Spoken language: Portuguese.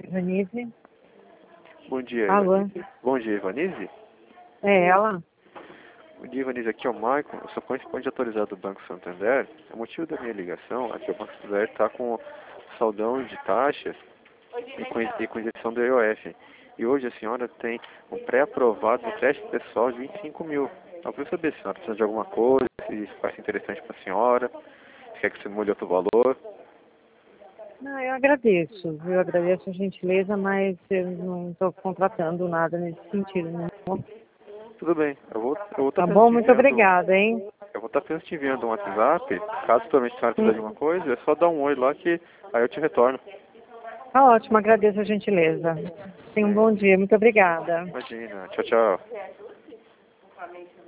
Vanise? Bom dia, Alô? Ivanise. Bom dia, Ivanise. É ela? Bom dia, Ivanise. Aqui é o Maicon. Eu sou participante atualizado do Banco Santander. O motivo da minha ligação é que o Banco Santander está com saldão de taxas e com isenção do IOF. E hoje a senhora tem um pré-aprovado no crédito pessoal de 25 mil. Eu queria saber se a senhora precisa de alguma coisa, se isso parece interessante para a senhora, se quer que você mude outro valor. Não, eu agradeço. Eu agradeço a gentileza, mas eu não estou contratando nada nesse sentido. Não. Tudo bem, eu vou estar Tá apenas bom? te Muito enviando. obrigada, hein? Eu vou estar apenas te enviando um WhatsApp. Caso também a senhora precisar de alguma coisa, é só dar um oi lá que aí eu te retorno. Tá ótimo, agradeço a gentileza. Tenha um bom dia. Muito obrigada. Imagina. Tchau, tchau.